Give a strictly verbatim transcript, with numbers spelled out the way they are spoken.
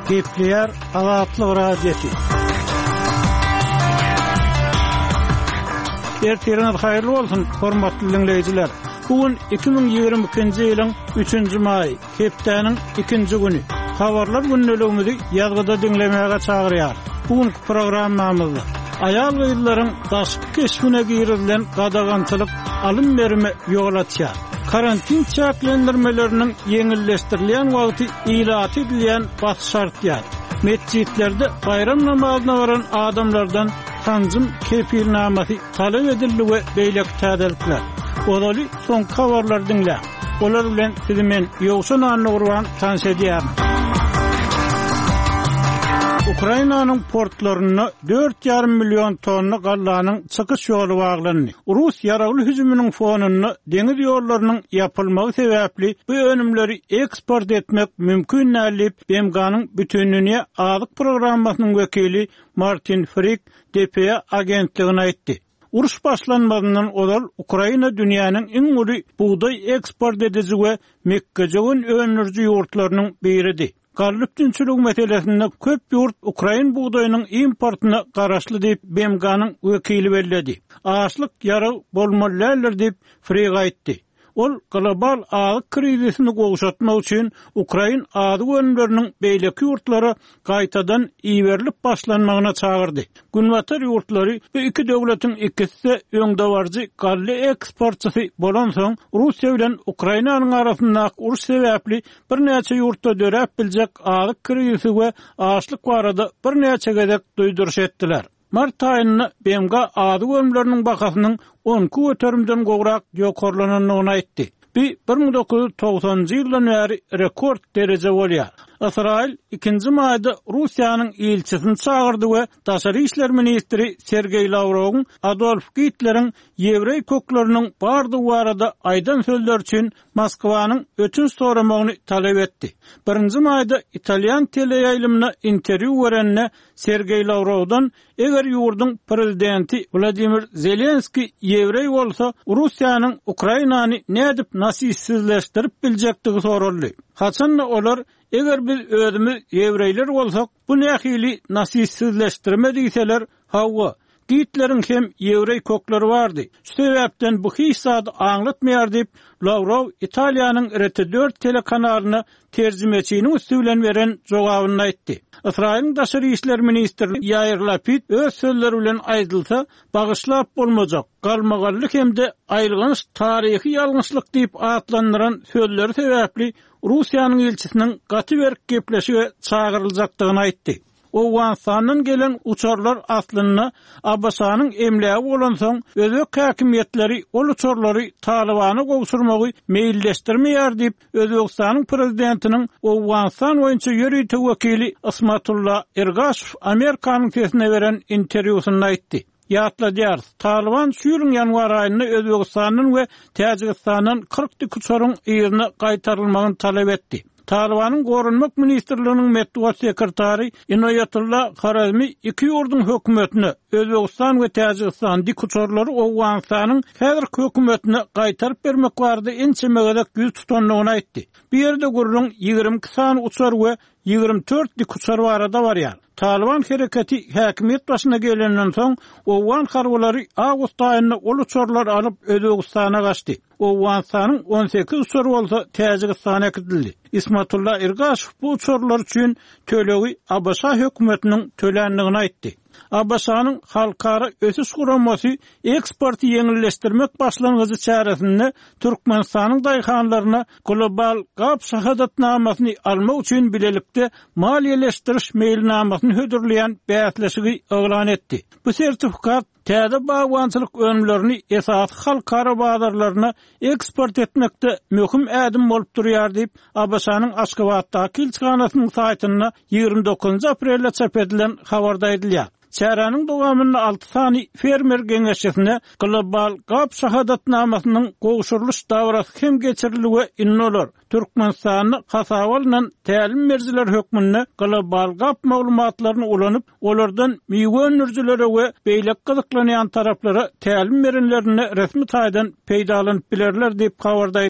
Gepleyer Azatlyk Radiosu. Ertiriniz hayırlı olsun, hormatly dinleyijiler. Bugün iki bin ýygrimi ikinji ýylyň üçünji maý, hepdeniň ikinji güni. Habarlar günneligimizi ýazgyda dinlemäge çagyrýar. Bugünkü programmamyzda aýal gyzlaryň daşyk keşfine girilen gadagançylyk alym berme ýogalatýar. Karantin çäklendirmeleriniň ýeňilleşdirilen wagty ilat edilen bas şartlar. Mescitlerde bayram namazyna baran adamlardan tanzym kepilnamasy talep edildi we beýlek täzelikler. Olaly son habarlar dinle. Olar bilen sizi men ýogşan anly gurban tanşedýär. Ukrainanyň portlaryna dört ýarym million tonna gallanyň çykyş ýoly baglandy. Rus ýaragly hüjüminiň fonunda deňiz ýollarynyň ýapylmagy sebäpli bu önümleri eksport etmek mümkin nädip B M G'nyň bütünlüğine azyk programmasynyň wekili Martin Frick D P A agentligine aýtdy. Uruş başlanmadan olar Ukraina dünýäniň iň uly buğday eksport edici we mekkejegin önürji ýurtlarynyň biridir. Garlyp tünçülük meselesinde köp ýurt Ukrain buğdaýynyň importyna garaşly diýip B M G'nyň wekili bellädi. Açlyk ýarag bolmalylar diýip Frick aýtdy. Ol global azyk krizisini gowşatmak üçin Ukrain azyk önümleriniň beýleki ýurtlary gaýtadan iýerilip başlanmagyna çagyrdy. Günwatar ýurtlary bu iki döwletiň ikisi öňdewarjy gally eksportçysy bolan soň Russiýa bilen Ukrainanyň arasyndaky uruş sebäpli bir näçe ýurtda dörep biljek azyk krizisi we açlyk barada bir näçe gezek duýduruş etdiler. Mart aýyna B M G azyk önümleriniň bakasynyň on köterimden gowrak ýokarlananyny aýtdy. Bir bin dokuz yüz togsanjy ýyldan bäri rekord derece bolýar. Israil ikinji maýda Russiýanyň elçisini çagyrdy we Daşary işler ministri Sergey Lavrowyň Adolf Hitler'iň Ýewrey kökleriniň bardy barada aýdan sözler üçin Moskwanyň ötünç soramagyny talep etdi. Birinji maýda Italian teleýaýlymyna interwýu berende Sergey Lavrovdan eger ýurdun prezidenti Vladimir Zelenski Ýewrey bolsa Russiýanyň Ukrainany nädip nasysizleşdirip biljekdigi soruldy. Haçan olar eger biz özümüz Ýewreýler bolsak bu nähili nasysizleşdirme diýseler hawa Hitler'iň hem Ýewrey kökleri bardy. Şu sebäpden bu hissady aňlatmaýar diýip Lavrov Italiýanyň R T dört telekanalyna terjimeçiniň üstü bilen beren jogabyny aýtdy. Israil'in Daşary işler ministri Yair Lapid öz sözleri bilen aýdylsa bagyşlap bolmajak. Galmagallyk hemde aýrylgyş taryhy ýalňyşlyk diýip atlandyran sözleri sebäpli Russiýanyň elçisiniň gaty berk gepleşi we çagyryljakdygyny aýtdy. Owganstanyň gelen uçarlar aslynda Abbasanyň emlägi bolan soň özek häkimetleri ol uçarlary Talibany gowşurmagy meýilleşdirmeýär diýip Özbekistanyň prezidentiniň Owganstan boýunça ýöreýte wekili Ismatullah Ergashew Amerikanyň sesine beren interwýusynda aýtdy. Ýatladýar, Taliban şu ýylyň ýanwar aýynda Özbekistanyň we Täjikistanyň kırk uçaryň ýerine gaýtarylmagyny talep etdi. Talibanyň gorunmak ministrliginiň medeniýet sekretary Inoyatullah Kharazmi iki ýurdun hökümetine Özbekistan we Täjikistan dikuçarlary Owganstanyň häzirki hökümetine gaýtaryp bermek barada ençemegedek ýüz tutanlygyny aýtdy. Bu ýerde gurulun ýygrimi iki sany uçar we ýygrimi dört dikuçar barada barýar. Taliban hereketi häkimet başyna gelenden soň Owgan harwalary awgust aýynda ol uçarlar alyp Özbekistana gaçdy. Owganstanyň on sekiz uçary bolsa Täjikistana gidildi. Ismatullah Ergashew bu uçarlar üçin tölegi Abasa hökümetiniň tölendigini aýtdy. Abbasanyň halkara ösüş guramasy eksporty ýeňilleşdirmek başlangyjy çäresinde Türkmenistanyň daýhanlaryna global gap şahadatnamasyny almak üçin bilelikde maliýeleşdiriş meýilnamasyny hödürleýän bäsleşigi elan etdi. Bu sertifikat täze bagwançylyk önümlerini esas halkara bazarlaryna eksport etmekde möhüm ädim bolup durýar diýip Abbasanyň Aşgabatdaky elçixanasynyň saýtyna ýygrimi dokuzunjy aprelde çap edilen habarda aýdylýar. Çärenin dowamyny alty sany fermer geňeşçisine global gap şahadatnamasynyň gowşurulyş davrasy hem geçirildi we innolar. Türkmenistanyň Hasawal bilen tälim merziler hökmünde global gap maglumatlaryny ulanyp, olardan miýwen nurjulary we beýlek gyzyklanýan taraplara tälim merinlerini resmi taýdan peýdalanyp bilerler diýip habarda